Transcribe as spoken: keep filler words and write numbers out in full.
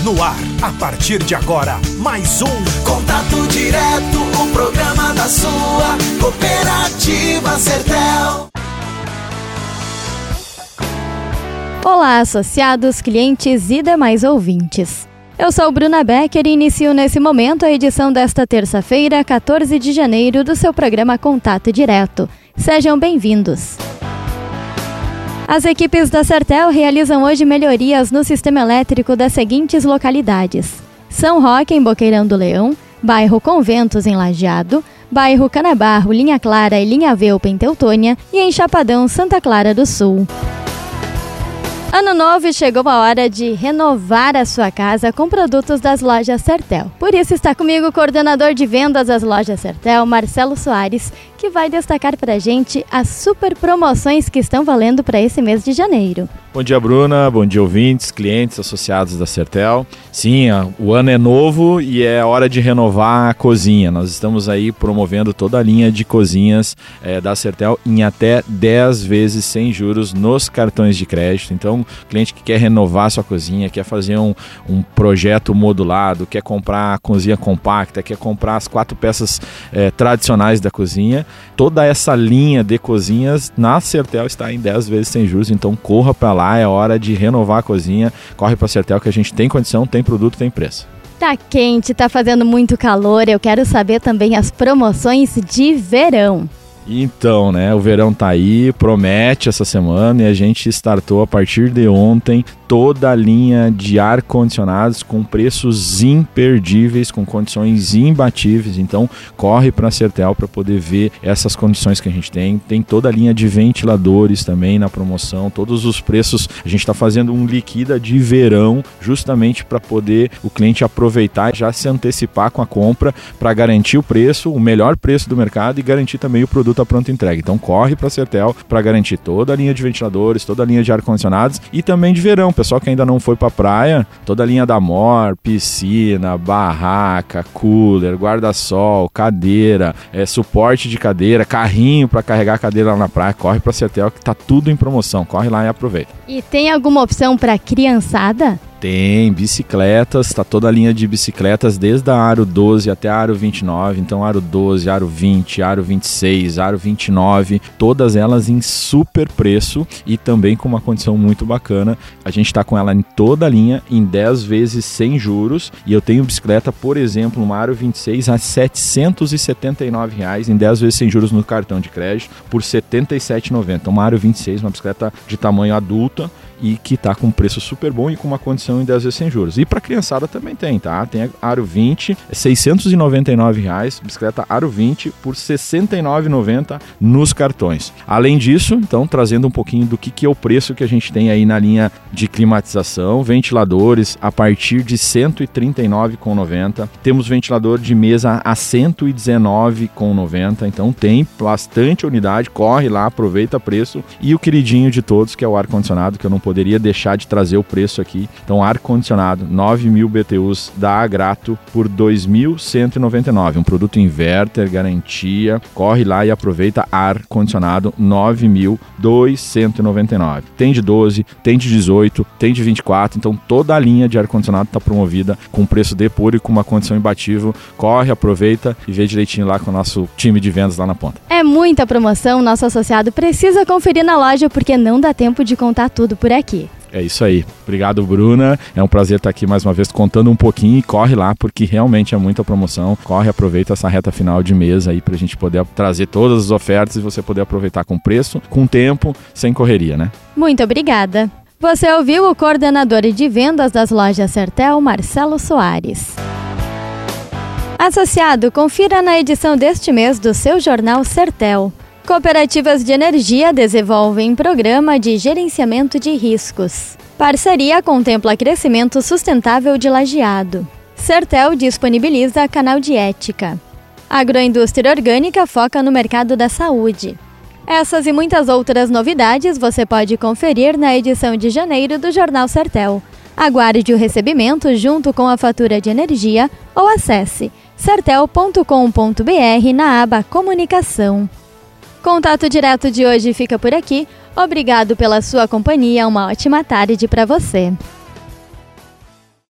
No ar, a partir de agora, mais um Contato Direto, o programa da sua cooperativa Sertel. Olá, associados, clientes e demais ouvintes. Eu sou Bruna Becker e inicio nesse momento a edição desta terça-feira, quatorze de janeiro, do seu programa Contato Direto. Sejam bem-vindos. As equipes da Sertel realizam hoje melhorias no sistema elétrico das seguintes localidades: São Roque, em Boqueirão do Leão, bairro Conventos, em Lajeado, bairro Canabarro, Linha Clara e Linha Velpa, em Teutônia, e em Chapadão, Santa Clara do Sul. Ano novo e chegou a hora de renovar a sua casa com produtos das lojas Sertel. Por isso está comigo o coordenador de vendas das lojas Sertel, Marcelo Soares, que vai destacar para a gente as super promoções que estão valendo para esse mês de janeiro. Bom dia, Bruna. Bom dia, ouvintes, clientes, associados da Sertel. Sim, o ano é novo e é hora de renovar a cozinha. Nós estamos aí promovendo toda a linha de cozinhas é, da Sertel em até dez vezes sem juros nos cartões de crédito. Então, cliente que quer renovar sua cozinha, quer fazer um, um projeto modulado, quer comprar a cozinha compacta, quer comprar as quatro peças é, tradicionais da cozinha, toda essa linha de cozinhas na Sertel está em dez vezes sem juros. Então, corra para lá. É hora de renovar a cozinha, corre para a Sertel que a gente tem condição, tem produto, tem preço. Tá quente, tá fazendo muito calor, eu quero saber também as promoções de verão. Então, né, o verão tá aí, promete essa semana e a gente startou a partir de ontem toda a linha de ar-condicionados com preços imperdíveis, com condições imbatíveis. Então, corre para a Sertel para poder ver essas condições que a gente tem. Tem toda a linha de ventiladores também na promoção, todos os preços. A gente está fazendo um liquida de verão justamente para poder o cliente aproveitar e já se antecipar com a compra para garantir o preço, o melhor preço do mercado e garantir também o produto a pronta entrega. Então corre para a Sertel para garantir toda a linha de ventiladores, toda a linha de ar-condicionados e também de verão. Pessoal que ainda não foi para a praia, toda a linha da Amor, piscina, barraca, cooler, guarda-sol, cadeira, é, suporte de cadeira, carrinho para carregar a cadeira lá na praia. Corre para a Sertel que tá tudo em promoção. Corre lá e aproveita. E tem alguma opção para criançada? Tem bicicletas, tá toda a linha de bicicletas desde a Aro doze até a Aro vinte e nove, então Aro doze, Aro vinte, Aro vinte e seis, Aro vinte e nove, todas elas em super preço e também com uma condição muito bacana. A gente tá com ela em toda a linha em dez vezes sem juros e eu tenho bicicleta, por exemplo, uma Aro vinte e seis a setecentos e setenta e nove reais em dez vezes sem juros no cartão de crédito por setenta e sete reais e noventa centavos. Uma Aro vinte e seis, uma bicicleta de tamanho adulta e que está com um preço super bom e com uma condição em dez vezes sem juros. E para criançada também tem, tá? Tem a Aro vinte, seiscentos e noventa e nove reais, bicicleta Aro vinte por sessenta e nove reais e noventa centavos nos cartões. Além disso, então, trazendo um pouquinho do que, que é o preço que a gente tem aí na linha de climatização, ventiladores a partir de cento e trinta e nove reais e noventa centavos. Temos ventilador de mesa a cento e dezenove reais e noventa centavos, então tem bastante unidade, corre lá, aproveita o preço. E o queridinho de todos, que é o ar-condicionado, que eu não poderia deixar de trazer o preço aqui. Então, ar-condicionado, nove mil B T Us da Agrato por dois mil cento e noventa e nove reais. Um produto inverter, garantia. Corre lá e aproveita ar-condicionado, nove mil duzentos e noventa e nove reais. Tem de doze, tem de dezoito, tem de vinte e quatro. Então, toda a linha de ar-condicionado está promovida com preço de puro e com uma condição imbatível. Corre, aproveita e vê direitinho lá com o nosso time de vendas lá na ponta. É muita promoção, nosso associado precisa conferir na loja porque não dá tempo de contar tudo por aqui. É isso aí. Obrigado, Bruna. É um prazer estar aqui mais uma vez contando um pouquinho e corre lá porque realmente é muita promoção. Corre, aproveita essa reta final de mês aí pra gente poder trazer todas as ofertas e você poder aproveitar com preço, com tempo, sem correria, né? Muito obrigada. Você ouviu o coordenador de vendas das lojas Sertel, Marcelo Soares. Associado, confira na edição deste mês do seu jornal Sertel. Cooperativas de energia desenvolvem programa de gerenciamento de riscos. Parceria contempla crescimento sustentável de Lajeado. Sertel disponibiliza canal de ética. Agroindústria orgânica foca no mercado da saúde. Essas e muitas outras novidades você pode conferir na edição de janeiro do Jornal Sertel. Aguarde o recebimento junto com a fatura de energia ou acesse sertel ponto com ponto b r na aba Comunicação. Contato Direto de hoje fica por aqui. Obrigado pela sua companhia. Uma ótima tarde para você.